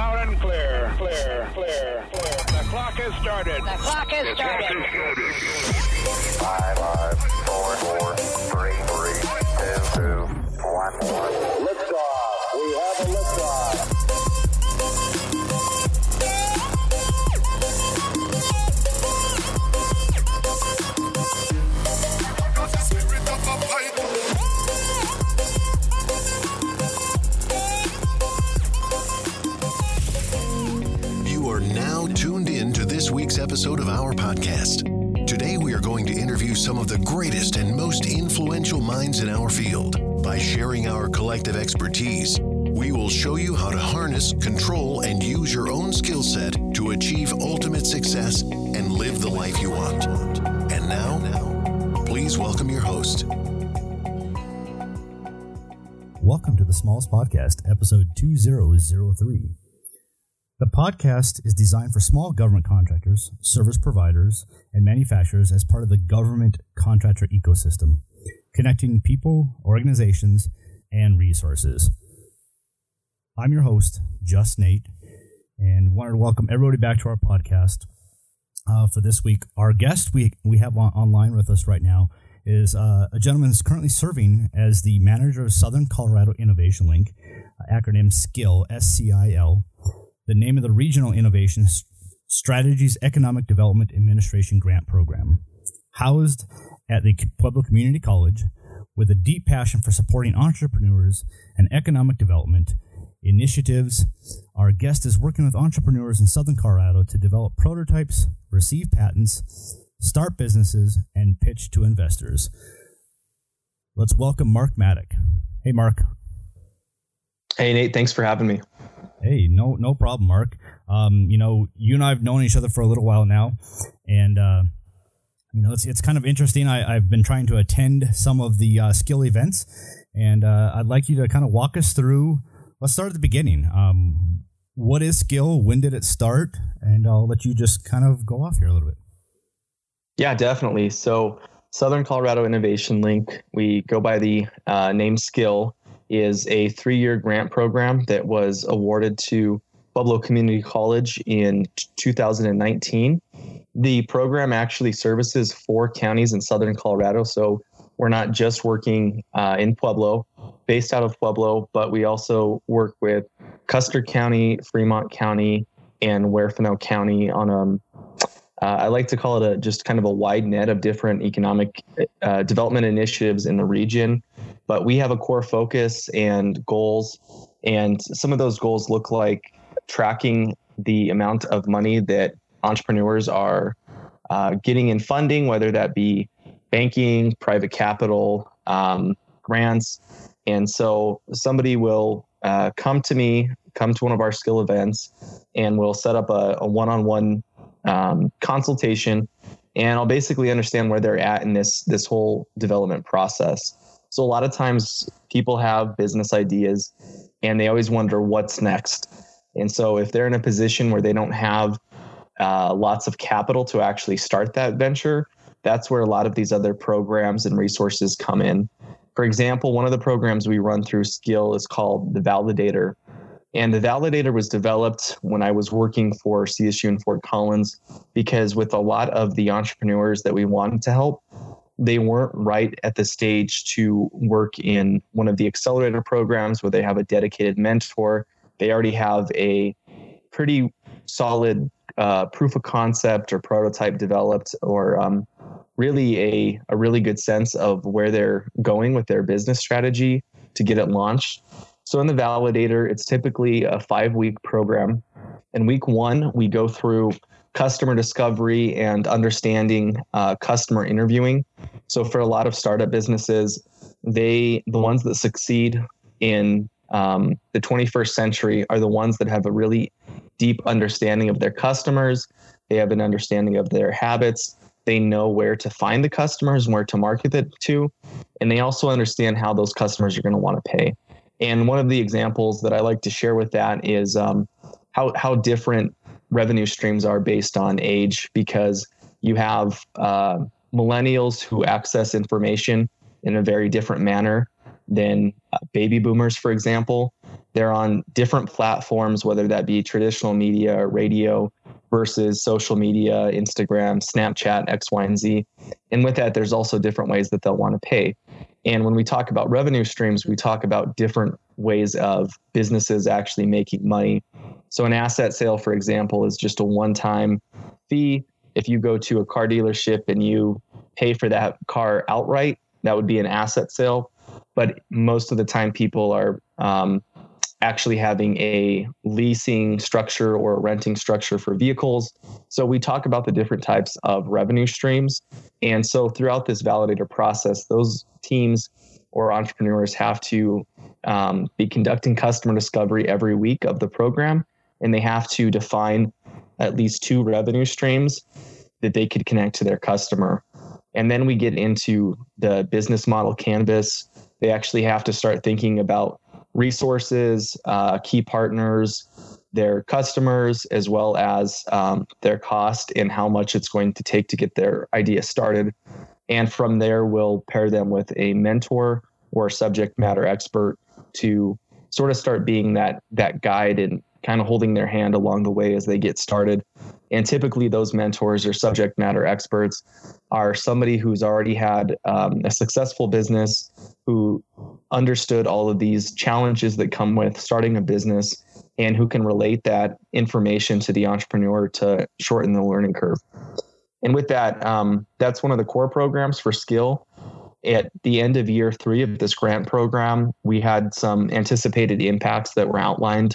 Loud and clear. Clear. The clock has started. 5, 4, 3, 2, 1. Liftoff. We have a liftoff. You are now tuned in to this week's episode of our podcast. Today we are going to interview some of the greatest and most influential minds in our field. By sharing our collective expertise, we will show you how to harness, control, and use your own skill set to achieve ultimate success and live the life you want. And now, please welcome your host. Welcome to the Smalls Podcast, episode 2003. The podcast is designed for small government contractors, service providers, and manufacturers as part of the government contractor ecosystem, connecting people, organizations, and resources. I'm your host, Just Nate, and wanted to welcome everybody back to our podcast for this week. Our guest we have online with us right now is a gentleman who's currently serving as the manager of Southern Colorado Innovation Link, acronym SKIL, S-C-I-L, the name of the Regional Innovation Strategies Economic Development Administration Grant Program. Housed at the Pueblo Community College with a deep passion for supporting entrepreneurs and economic development initiatives, our guest is working with entrepreneurs in Southern Colorado to develop prototypes, receive patents, start businesses, and pitch to investors. Let's welcome Mark Maddock. Hey, Mark. Hey, Nate. Thanks for having me. Hey, no problem, Mark. You and I have known each other for a little while now, and it's kind of interesting. I've been trying to attend some of the SKIL events, and I'd like you to kind of walk us through. Let's start at the beginning. What is SKIL? When did it start? And I'll let you just kind of go off here a little bit. Yeah, definitely. So Southern Colorado Innovation Link, we go by the name SKIL, is a 3-year grant program that was awarded to Pueblo Community College in 2019. The program actually services 4 counties in Southern Colorado. So we're not just working in Pueblo, based out of Pueblo, but we also work with Custer County, Fremont County, and Huerfano County on I like to call it just kind of a wide net of different economic development initiatives in the region. But we have a core focus and goals, and some of those goals look like tracking the amount of money that entrepreneurs are getting in funding, whether that be banking, private capital, grants. And so somebody will come to one of our SKIL events, and we'll set up a one-on-one consultation, and I'll basically understand where they're at in this whole development process. So a lot of times people have business ideas and they always wonder what's next. And so if they're in a position where they don't have lots of capital to actually start that venture, that's where a lot of these other programs and resources come in. For example, one of the programs we run through SKIL is called the Validator. And the Validator was developed when I was working for CSU in Fort Collins, because with a lot of the entrepreneurs that we wanted to help, they weren't right at the stage to work in one of the accelerator programs where they have a dedicated mentor. They already have a pretty solid proof of concept or prototype developed, or really a really good sense of where they're going with their business strategy to get it launched. So in the Validator, it's typically a 5-week program. In week 1, we go through customer discovery and understanding customer interviewing. So for a lot of startup businesses, the ones that succeed in the 21st century are the ones that have a really deep understanding of their customers. They have an understanding of their habits. They know where to find the customers and where to market it to. And they also understand how those customers are going to want to pay. And one of the examples that I like to share with that is how different revenue streams are based on age, because you have millennials who access information in a very different manner than baby boomers, for example. They're on different platforms, whether that be traditional media or radio versus social media, Instagram, Snapchat, X, Y, and Z. And with that, there's also different ways that they'll want to pay. And when we talk about revenue streams, we talk about different ways of businesses actually making money. So an asset sale, for example, is just a one-time fee. If you go to a car dealership and you pay for that car outright, that would be an asset sale. But most of the time people are actually having a leasing structure or a renting structure for vehicles. So we talk about the different types of revenue streams. And so throughout this validator process, those teams or entrepreneurs have to be conducting customer discovery every week of the program. And they have to define at least 2 revenue streams that they could connect to their customer. And then we get into the business model canvas. They actually have to start thinking about resources, key partners, their customers, as well as their cost and how much it's going to take to get their idea started. And from there, we'll pair them with a mentor or subject matter expert to sort of start being that guide and kind of holding their hand along the way as they get started. And typically those mentors or subject matter experts are somebody who's already had a successful business, who understood all of these challenges that come with starting a business, and who can relate that information to the entrepreneur to shorten the learning curve. And with that, that's one of the core programs for Skill. At the end of year 3 of this grant program, we had some anticipated impacts that were outlined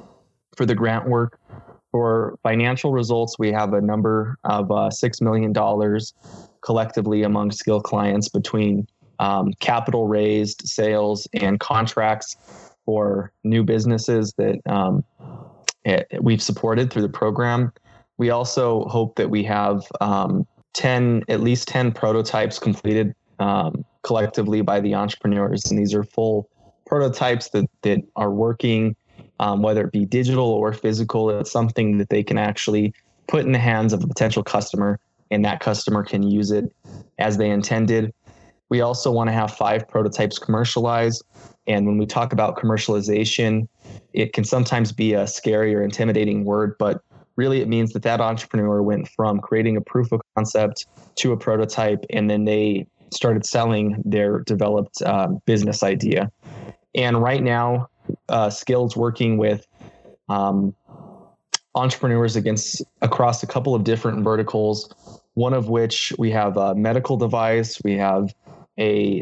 for the grant work. For financial results, we have a number of $6 million collectively among Skill clients between capital raised, sales, and contracts for new businesses that we've supported through the program. We also hope that we have at least 10 prototypes completed collectively by the entrepreneurs. And these are full prototypes that are working, whether it be digital or physical. It's something that they can actually put in the hands of a potential customer, and that customer can use it as they intended. We also want to have 5 prototypes commercialized. And when we talk about commercialization, it can sometimes be a scary or intimidating word, but really it means that entrepreneur went from creating a proof of concept to a prototype, and then they started selling their developed business idea. And right now, Skill's working with entrepreneurs across a couple of different verticals, one of which we have a medical device, we have a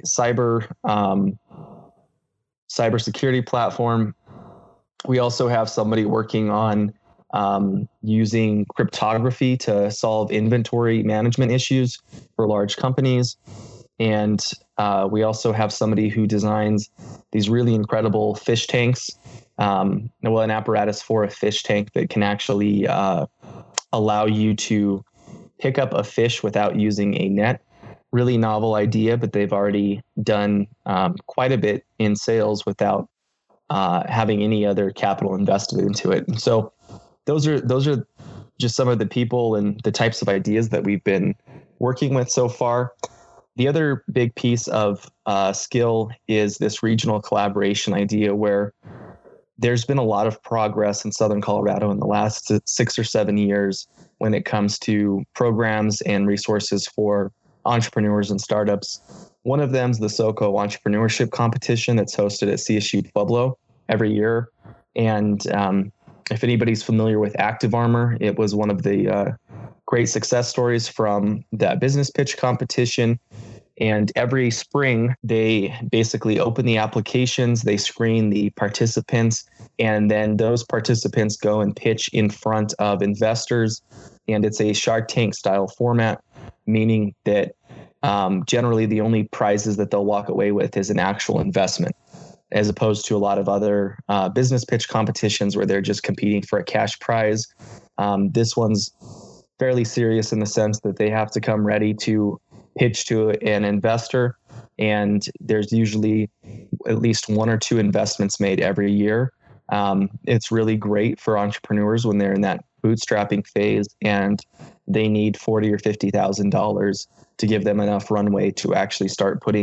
cybersecurity platform. We also have somebody working on using cryptography to solve inventory management issues for large companies. And we also have somebody who designs these really incredible fish tanks, an apparatus for a fish tank that can actually allow you to pick up a fish without using a net. Really novel idea, but they've already done quite a bit in sales without having any other capital invested into it. And so those are just some of the people and the types of ideas that we've been working with so far. The other big piece of Skill is this regional collaboration idea, where there's been a lot of progress in Southern Colorado in the last 6 or 7 years when it comes to programs and resources for entrepreneurs and startups. One of them is the SoCo Entrepreneurship Competition that's hosted at CSU Pueblo every year. And if anybody's familiar with ActiveArmor, it was one of the great success stories from that business pitch competition. And every spring, they basically open the applications, they screen the participants, and then those participants go and pitch in front of investors. And it's a Shark Tank style format, meaning that generally the only prizes that they'll walk away with is an actual investment, as opposed to a lot of other business pitch competitions where they're just competing for a cash prize. This one's fairly serious in the sense that they have to come ready to pitch to an investor, and there's usually at least 1 or 2 investments made every year. It's really great for entrepreneurs when they're in that bootstrapping phase and they need $40,000 or $50,000 to give them enough runway to actually start putting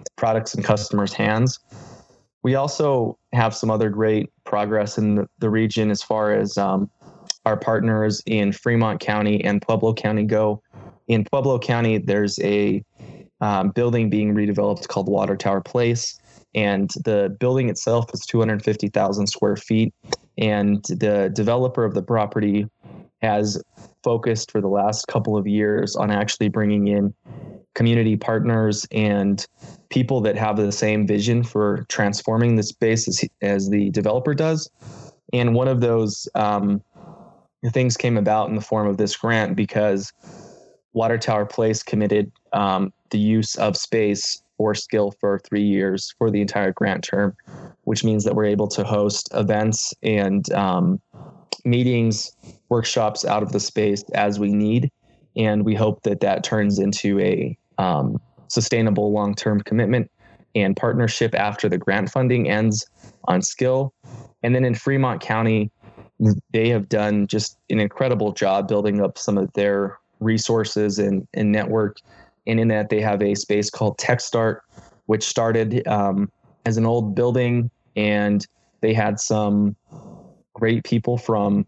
products in customers' hands. We also have some other great progress in the region as far as our partners in Fremont County and Pueblo County go. In Pueblo County, there's a building being redeveloped called Water Tower Place, and the building itself is 250,000 square feet. And the developer of the property has focused for the last couple of years on actually bringing in community partners and people that have the same vision for transforming the space as the developer does. And one of those things came about in the form of this grant because Water Tower Place committed the use of space for Skill for 3 years for the entire grant term, which means that we're able to host events and meetings, workshops out of the space as we need. And we hope that that turns into a sustainable long-term commitment and partnership after the grant funding ends on Skill. And then in Fremont County, they have done just an incredible job building up some of their resources and network. And in that, they have a space called TechStart, which started as an old building, and they had some great people from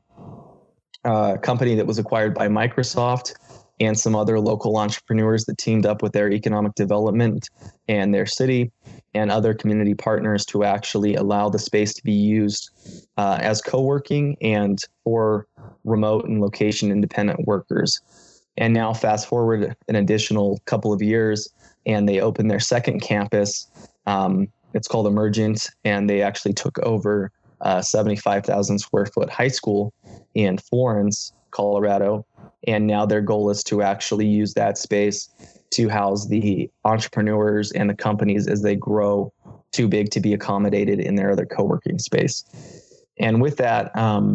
a company that was acquired by Microsoft and some other local entrepreneurs that teamed up with their economic development and their city and other community partners to actually allow the space to be used as co-working and for remote and location independent workers. And now fast forward an additional couple of years and they opened their second campus. It's called Emergent, and they actually took over 75,000 square foot high school in Florence, Colorado. And now their goal is to actually use that space to house the entrepreneurs and the companies as they grow too big to be accommodated in their other co-working space. And with that,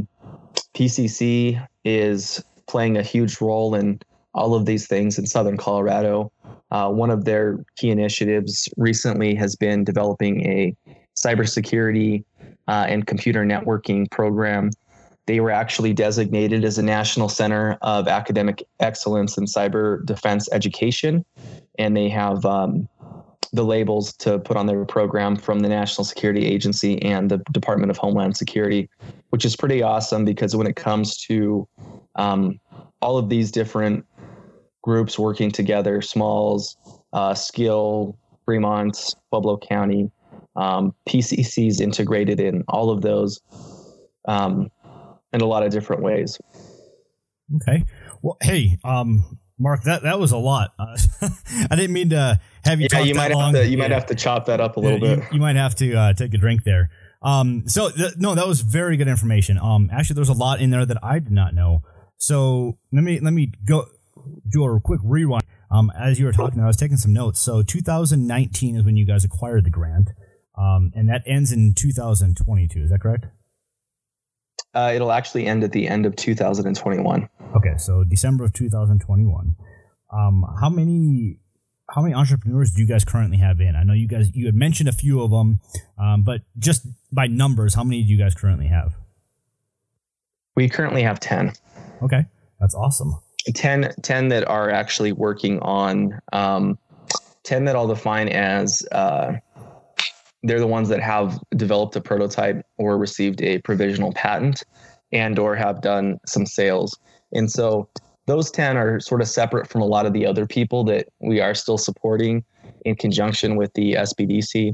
PCC is playing a huge role in all of these things in Southern Colorado. One of their key initiatives recently has been developing a cybersecurity and computer networking program. They were actually designated as a National Center of Academic Excellence in Cyber Defense Education, and they have the labels to put on their program from the National Security Agency and the Department of Homeland Security, which is pretty awesome because when it comes to all of these different groups working together, Smalls, Skill, Fremont, Pueblo County, PCC's integrated in all of those in a lot of different ways. Okay. Well, hey, Mark, that was a lot. I didn't mean to have you talk you that might long. You might have to chop that up a little bit. You might have to take a drink there. No, that was very good information. Actually, there's a lot in there that I did not know. So let me go do a quick rewind. As you were talking, I was taking some notes. So 2019 is when you guys acquired the grant, and that ends in 2022. Is that correct? It'll actually end at the end of 2021. Okay, so December of 2021. How many entrepreneurs do you guys currently have in? I know you had mentioned a few of them, but just by numbers, how many do you guys currently have? We currently have 10. Okay, that's awesome. 10 that are actually working on 10 that I'll define as they're the ones that have developed a prototype or received a provisional patent and or have done some sales. And so those 10 are sort of separate from a lot of the other people that we are still supporting in conjunction with the SBDC.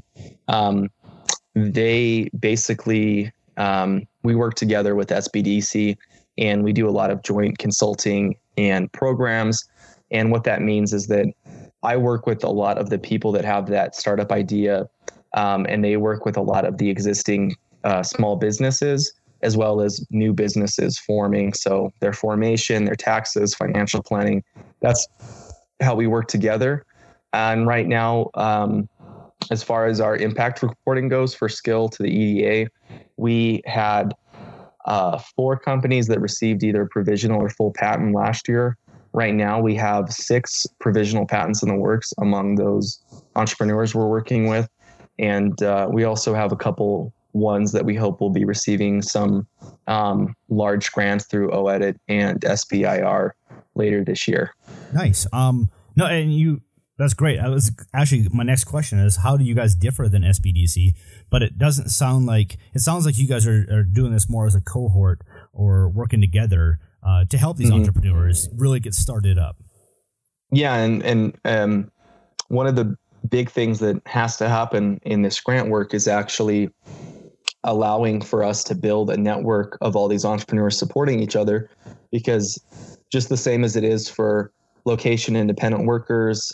They basically, we work together with SBDC and we do a lot of joint consulting and programs. And what that means is that I work with a lot of the people that have that startup idea, and they work with a lot of the existing small businesses as well as new businesses forming. So their formation, their taxes, financial planning, that's how we work together. And right now, as far as our impact reporting goes for Skill to the EDA, we had 4 companies that received either provisional or full patent last year. Right now, we have 6 provisional patents in the works among those entrepreneurs we're working with. And we also have a couple ones that we hope will be receiving some large grants through OEDIT and SBIR later this year. Nice. No, and That's great. That was actually my next question is, how do you guys differ than SBDC? But it doesn't sound like, it sounds like you guys are doing this more as a cohort or working together to help these entrepreneurs really get started up. Yeah. And one of the big things that has to happen in this grant work is actually allowing for us to build a network of all these entrepreneurs supporting each other, because just the same as it is for location independent workers,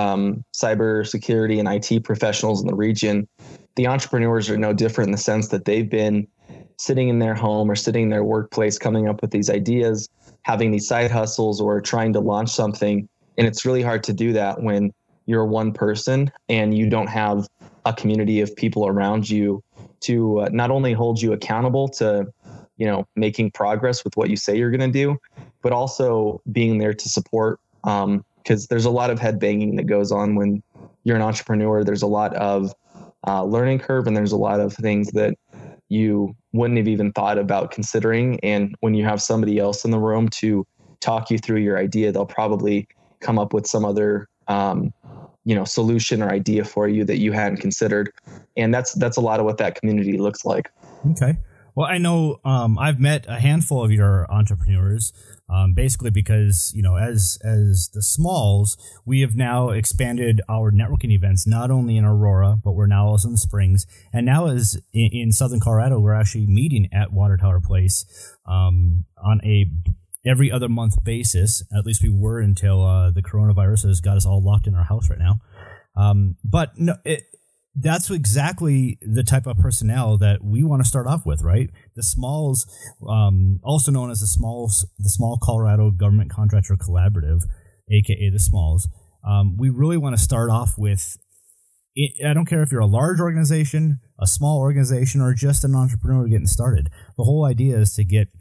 cyber security and IT professionals in the region, the entrepreneurs are no different in the sense that they've been sitting in their home or sitting in their workplace, coming up with these ideas, having these side hustles or trying to launch something. And it's really hard to do that when you're one person and you don't have a community of people around you to not only hold you accountable to, making progress with what you say you're going to do, but also being there to support. Because there's a lot of head banging that goes on when you're an entrepreneur. There's a lot of learning curve, and there's a lot of things that you wouldn't have even thought about considering. And when you have somebody else in the room to talk you through your idea, they'll probably come up with some other solution or idea for you that you hadn't considered. And that's a lot of what that community looks like. Okay. Well, I know I've met a handful of your entrepreneurs, basically because, as the Smalls, we have now expanded our networking events, not only in Aurora, but we're now also in Springs. And now as in Southern Colorado, we're actually meeting at Water Tower Place on a every other month basis. At least we were until the coronavirus has got us all locked in our house right now. But no, that's exactly the type of personnel that we want to start off with, right? The Smalls, also known as the Small Colorado Government Contractor Collaborative, aka the Smalls. We really want to start off with, I don't care if you're a large organization, a small organization, or just an entrepreneur getting started. The whole idea is to get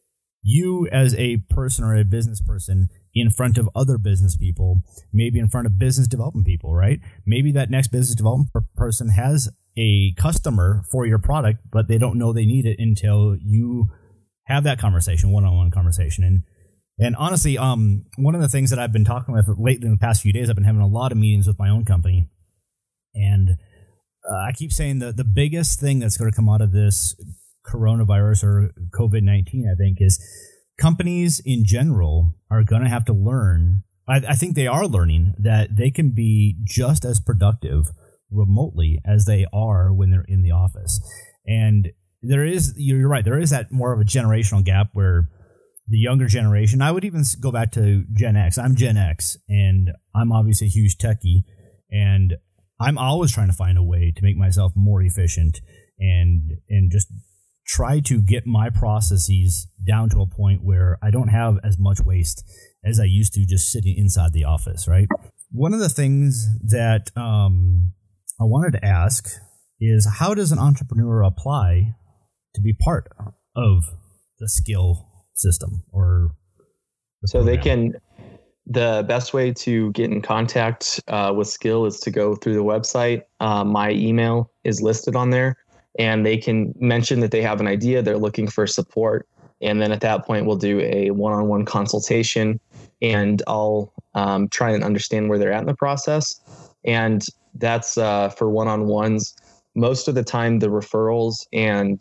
you as a person or a business person in front of other business people, maybe in front of business development people, right? Maybe that next business development person has a customer for your product, but they don't know they need it until you have that conversation, one-on-one conversation. And honestly, one of the things that I've been talking with lately in the past few days, I've been having a lot of meetings with my own company. And I keep saying that the biggest thing that's going to come out of this coronavirus or COVID-19, I think, is companies in general are going to have to learn. I think they are learning that they can be just as productive remotely as they are when they're in the office. And you're right, there is that more of a generational gap where the younger generation, I would even go back to Gen X. I'm Gen X, and I'm obviously a huge techie, and I'm always trying to find a way to make myself more efficient and just try to get my processes down to a point where I don't have as much waste as I used to just sitting inside the office, right? One of the things that I wanted to ask is, how does an entrepreneur apply to be part of the skill system or the program? The best way to get in contact with Skill is to go through the website. My email is listed on there. And they can mention that they have an idea, they're looking for support. And then at that point, we'll do a one-on-one consultation, and I'll try and understand where they're at in the process. And that's for one-on-ones. Most of the time, the referrals and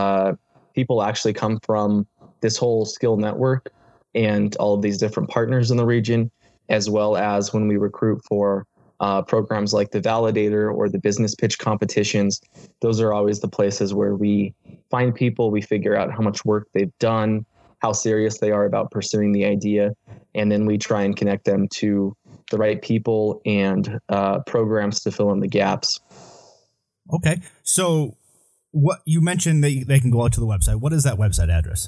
people actually come from this whole Skill network and all of these different partners in the region, as well as when we recruit for programs like the Validator or the business pitch competitions. Those are always the places where we find people, we figure out how much work they've done, how serious they are about pursuing the idea, and then we try and connect them to the right people and programs to fill in the gaps. Okay. So what you mentioned, they can go out to the website. What is that website address?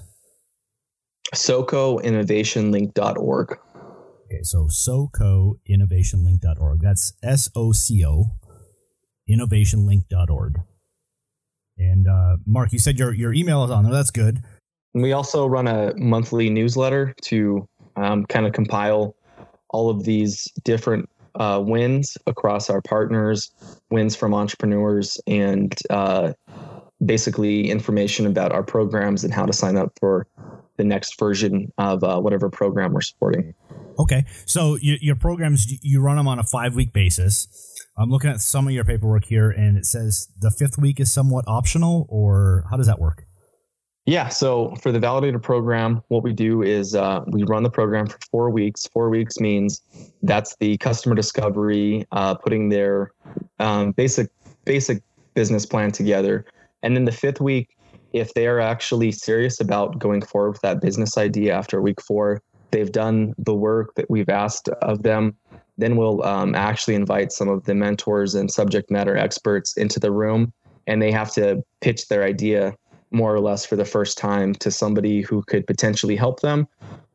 SoCoInnovationLink.org. Okay, so SoCoInnovationLink.org. That's SOCO innovationlink.org. And Mark, you said your email is on there. That's good. We also run a monthly newsletter to kind of compile all of these different wins across our partners, wins from entrepreneurs, and basically information about our programs and how to sign up for the next version of whatever program we're supporting. Okay. So your programs, you run them on a 5-week basis. I'm looking at some of your paperwork here, and it says the 5th week is somewhat optional, or how does that work? Yeah. So for the validator program, what we do is we run the program for 4 weeks. 4 weeks means that's the customer discovery, putting their basic business plan together. And then the 5th week, if they are actually serious about going forward with that business idea after week 4, they've done the work that we've asked of them, then we'll actually invite some of the mentors and subject matter experts into the room, and they have to pitch their idea more or less for the first time to somebody who could potentially help them,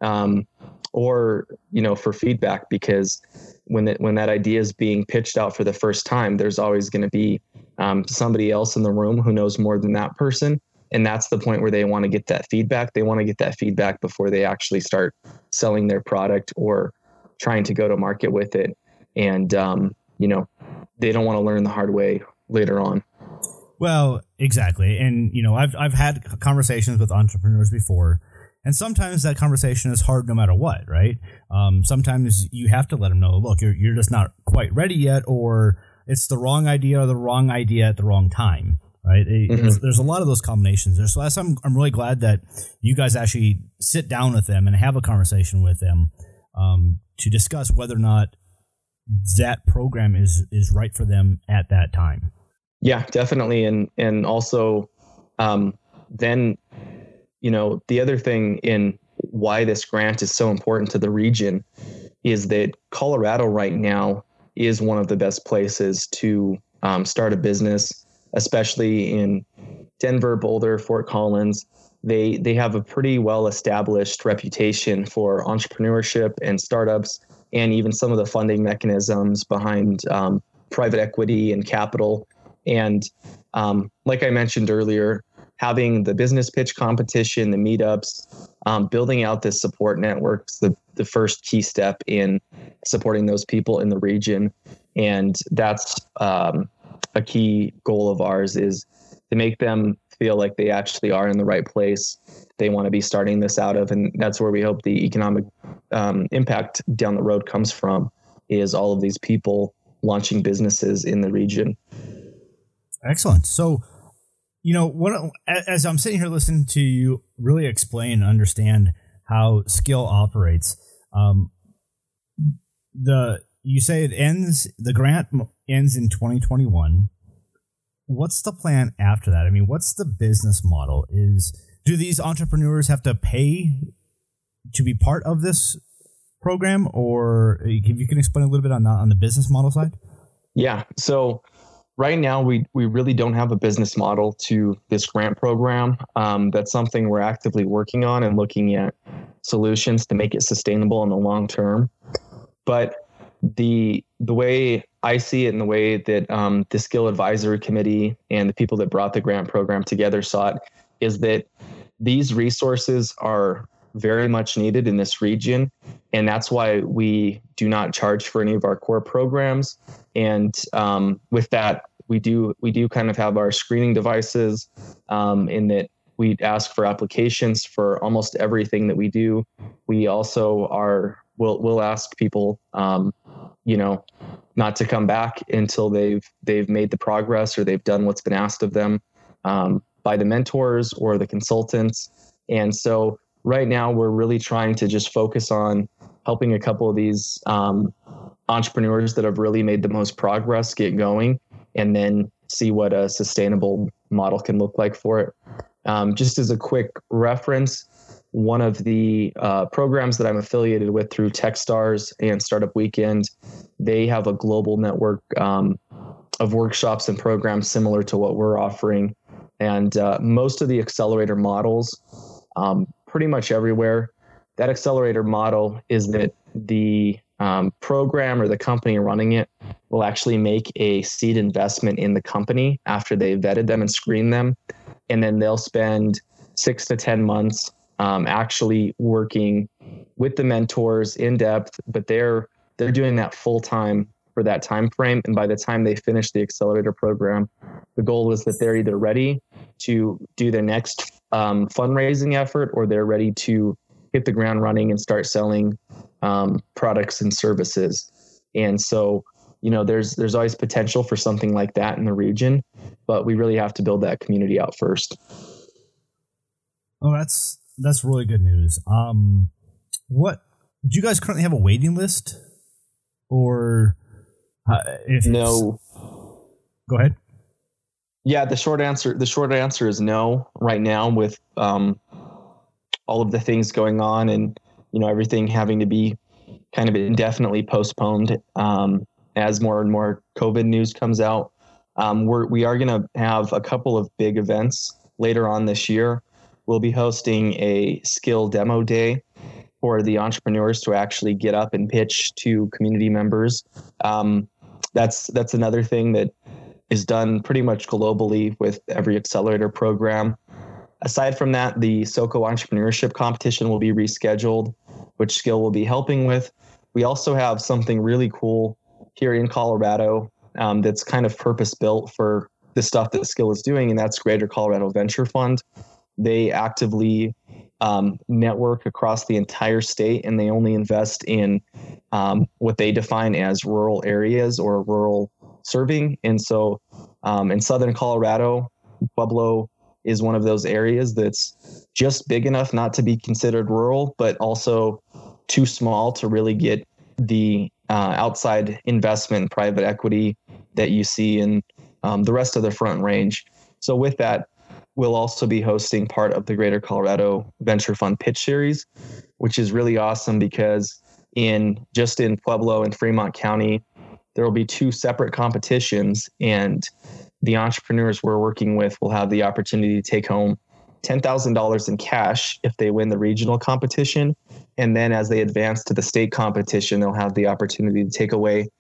or, for feedback, because when that idea is being pitched out for the first time, there's always going to be somebody else in the room who knows more than that person. And that's the point where they want to get that feedback. They want to get that feedback before they actually start selling their product or trying to go to market with it. And, they don't want to learn the hard way later on. Well, exactly. And, I've had conversations with entrepreneurs before, and sometimes that conversation is hard no matter what, right? Sometimes you have to let them know, look, you're just not quite ready yet, or it's the wrong idea at the wrong time. Right. There's a lot of those combinations there. So I'm really glad that you guys actually sit down with them and have a conversation with them to discuss whether or not that program is right for them at that time. Yeah, definitely. And also then, the other thing in why this grant is so important to the region is that Colorado right now is one of the best places to start a business, especially in Denver, Boulder, Fort Collins. They have a pretty well-established reputation for entrepreneurship and startups, and even some of the funding mechanisms behind private equity and capital. And like I mentioned earlier, having the business pitch competition, the meetups, building out this support network is the first key step in supporting those people in the region. And that's a key goal of ours, is to make them feel like they actually are in the right place they want to be starting this out of. And that's where we hope the economic impact down the road comes from, is all of these people launching businesses in the region. Excellent. So, as I'm sitting here listening to you really explain and understand how Skill operates, you say the grant ends in 2021. What's the plan after that? I mean, what's the business model? Do these entrepreneurs have to pay to be part of this program, or if you can explain a little bit on the business model side? Yeah. So right now we really don't have a business model to this grant program. That's something we're actively working on and looking at solutions to make it sustainable in the long term. But the way I see it, and the way that the Skill Advisory Committee and the people that brought the grant program together saw it, is that these resources are very much needed in this region. And that's why we do not charge for any of our core programs. And with that, we do kind of have our screening devices in that we ask for applications for almost everything that we do. We also we'll ask people, not to come back until they've made the progress, or they've done what's been asked of them by the mentors or the consultants. And so right now we're really trying to just focus on helping a couple of these entrepreneurs that have really made the most progress get going, and then see what a sustainable model can look like for it. Just as a quick reference, one of the programs that I'm affiliated with through Techstars and Startup Weekend, they have a global network of workshops and programs similar to what we're offering. And most of the accelerator models, pretty much everywhere, that accelerator model is that the program or the company running it will actually make a seed investment in the company after they've vetted them and screened them. And then they'll spend 6 to 10 months actually working with the mentors in depth, but they're doing that full time for that time frame. And by the time they finish the accelerator program, the goal is that they're either ready to do their next fundraising effort, or they're ready to hit the ground running and start selling products and services. And so, there's always potential for something like that in the region, but we really have to build that community out first. Oh, that's really good news. What do you guys currently have a waiting list, or no? Go ahead. Yeah, the short answer is no right now, with all of the things going on and everything having to be kind of indefinitely postponed as more and more COVID news comes out. We are going to have a couple of big events later on this year. We'll be hosting a skill demo day for the entrepreneurs to actually get up and pitch to community members. That's another thing that is done pretty much globally with every accelerator program. Aside from that, the SoCo Entrepreneurship Competition will be rescheduled, which Skill will be helping with. We also have something really cool here in Colorado that's kind of purpose-built for the stuff that Skill is doing, and that's Greater Colorado Venture Fund. They actively network across the entire state, and they only invest in what they define as rural areas or rural serving. And so in Southern Colorado, Pueblo is one of those areas that's just big enough not to be considered rural, but also too small to really get the outside investment, private equity that you see in the rest of the Front Range. So with that, we'll also be hosting part of the Greater Colorado Venture Fund Pitch Series, which is really awesome because in Pueblo and Fremont County, there will be 2 separate competitions, and the entrepreneurs we're working with will have the opportunity to take home $10,000 in cash if they win the regional competition. And then as they advance to the state competition, they'll have the opportunity to take away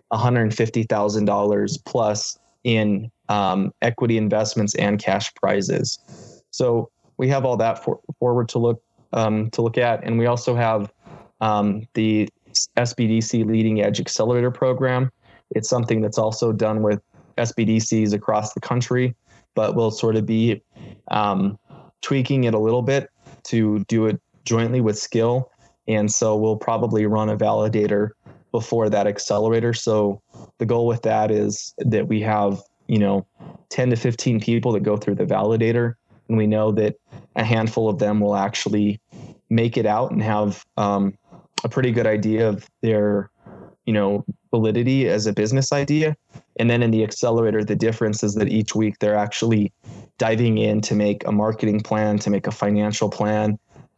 $150,000 plus in equity investments and cash prizes. So we have all that forward to look at. And we also have the SBDC Leading Edge Accelerator Program. It's something that's also done with SBDCs across the country, but we'll sort of be tweaking it a little bit to do it jointly with Skill. And so we'll probably run a validator before that accelerator. So the goal with that is that we have 10 to 15 people that go through the validator, and we know that a handful of them will actually make it out and have a pretty good idea of their validity as a business idea. And then in the accelerator, the difference is that each week they're actually diving in to make a marketing plan, to make a financial plan,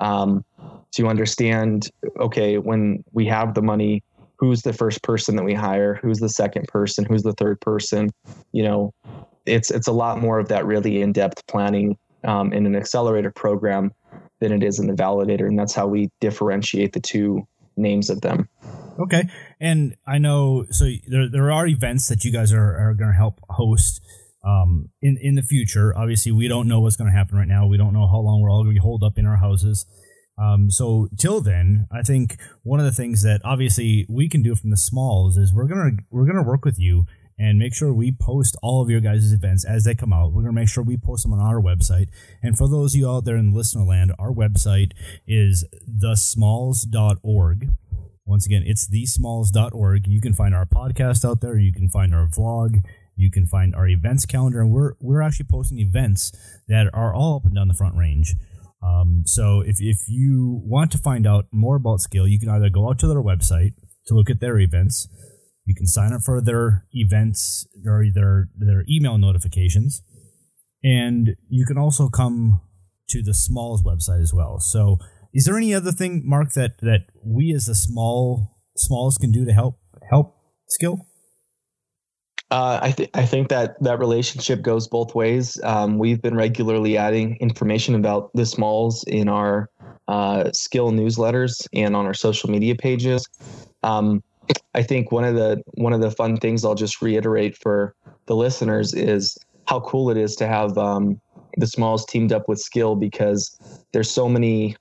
to understand, okay, when we have the money, who's the first person that we hire? Who's the second person? Who's the third person? It's a lot more of that really in-depth planning in an accelerator program than it is in the validator. And that's how we differentiate the two names of them. Okay. And I know, so there are events that you guys are going to help host in the future. Obviously, we don't know what's going to happen right now. We don't know how long we're all going to be holed up in our houses. So till then, I think one of the things that obviously we can do from the smalls is we're gonna work with you and make sure we post all of your guys' events as they come out. We're going to make sure we post them on our website. And for those of you out there in listener land, our website is thesmalls.org. Once again, it's thesmalls.org. You can find our podcast out there. You can find our vlog. You can find our events calendar. And we're actually posting events that are all up and down the Front Range. So if you want to find out more about Skill, you can either go out to their website to look at their events. You can sign up for their events or their email notifications. And you can also come to the Smalls website as well. So is there any other thing, Mark, that we as the Smalls can do to help Skill? I think that relationship goes both ways. We've been regularly adding information about the Smalls in our Skill newsletters and on our social media pages. I think one of the fun things I'll just reiterate for the listeners is how cool it is to have the Smalls teamed up with Skill, because there's so many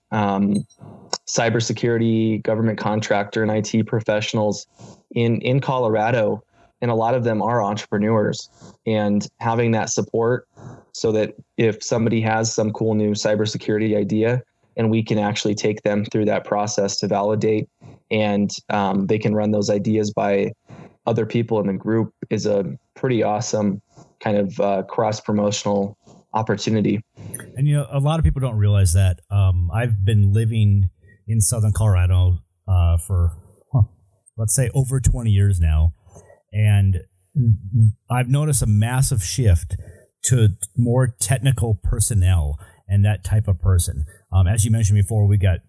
cybersecurity, government contractor, and IT professionals in Colorado. And a lot of them are entrepreneurs, and having that support so that if somebody has some cool new cybersecurity idea and we can actually take them through that process to validate, and they can run those ideas by other people in the group, is a pretty awesome kind of cross-promotional opportunity. And, a lot of people don't realize that. I've been living in Southern Colorado for, let's say, over 20 years now. And I've noticed a massive shift to more technical personnel and that type of person. As you mentioned before, we got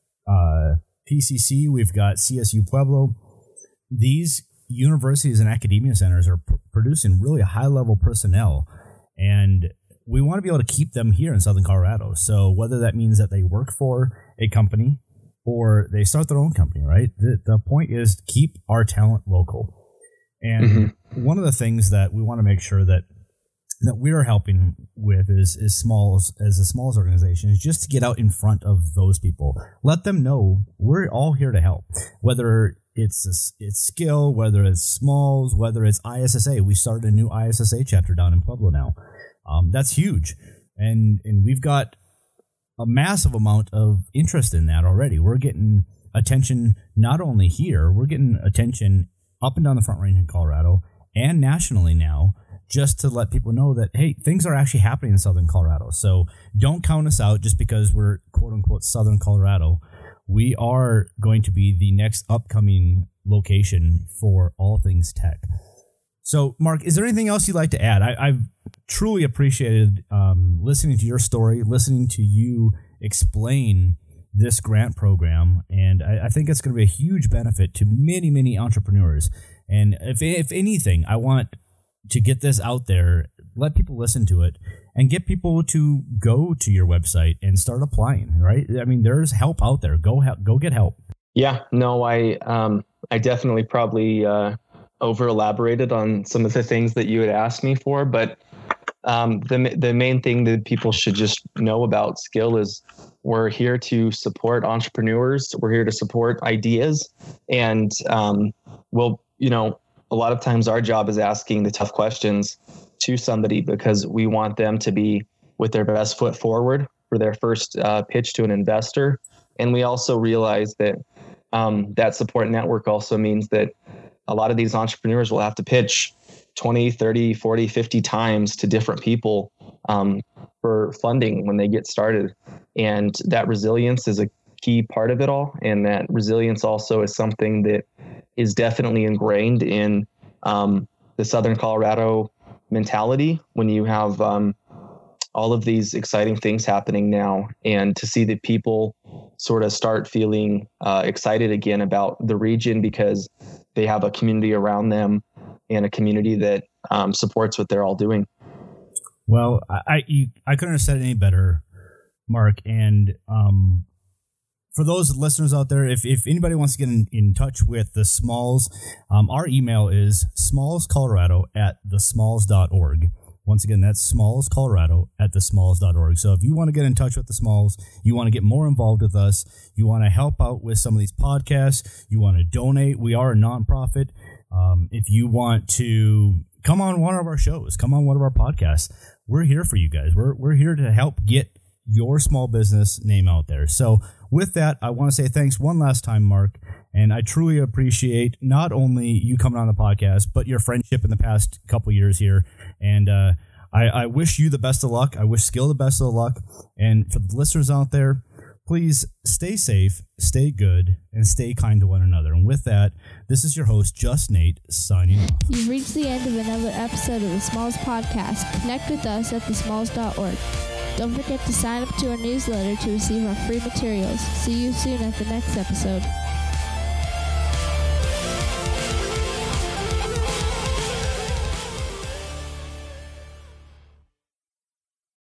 PCC, we've got CSU Pueblo. These universities and academia centers are producing really high-level personnel, and we want to be able to keep them here in Southern Colorado. So whether that means that they work for a company or they start their own company, right? The point is to keep our talent local. And one of the things that we want to make sure that we're helping with is a Smalls organization, is just to get out in front of those people. Let them know we're all here to help, whether it's Skill, whether it's Smalls, whether it's ISSA. We started a new ISSA chapter down in Pueblo now. That's huge. And we've got a massive amount of interest in that already. We're getting attention not only here, we're getting attention up and down the Front Range in Colorado and nationally now, just to let people know that, hey, things are actually happening in Southern Colorado. So don't count us out just because we're quote-unquote Southern Colorado. We are going to be the next upcoming location for all things tech. So, Mark, is there anything else you'd like to add? I've truly appreciated listening to your story, listening to you explain this grant program, and I think it's going to be a huge benefit to many, many entrepreneurs. And if anything, I want to get this out there, let people listen to it, and get people to go to your website and start applying, right? I mean, there's help out there. Go get help. Yeah, no, I definitely probably over elaborated on some of the things that you had asked me for, but the main thing that people should just know about Skill is we're here to support entrepreneurs. We're here to support ideas, and a lot of times our job is asking the tough questions to somebody because we want them to be with their best foot forward for their first pitch to an investor. And we also realize that that support network also means that a lot of these entrepreneurs will have to pitch 20, 30, 40, 50 times to different people for funding when they get started. And that resilience is a key part of it all. And that resilience also is something that is definitely ingrained in the Southern Colorado mentality when you have all of these exciting things happening now, and to see that people sort of start feeling excited again about the region because they have a community around them and a community that supports what they're all doing. Well, I couldn't have said it any better, Mark. And for those listeners out there, if anybody wants to get in touch with the Smalls, our email is smallscolorado@thesmalls.org. Once again, that's smallscolorado@thesmalls.org. So if you want to get in touch with the Smalls, you want to get more involved with us, you want to help out with some of these podcasts, you want to donate, we are a nonprofit. If you want to come on one of our shows, come on one of our podcasts, we're here for you guys. We're here to help get your small business name out there. So with that, I want to say thanks one last time, Mark, and I truly appreciate not only you coming on the podcast, but your friendship in the past couple years here. And I wish you the best of luck. I wish Skill the best of luck. And for the listeners out there, please stay safe, stay good, and stay kind to one another. And with that, this is your host, Just Nate, signing off. You've reached the end of another episode of the Smalls Podcast. Connect with us at thesmalls.org. Don't forget to sign up to our newsletter to receive our free materials. See you soon at the next episode.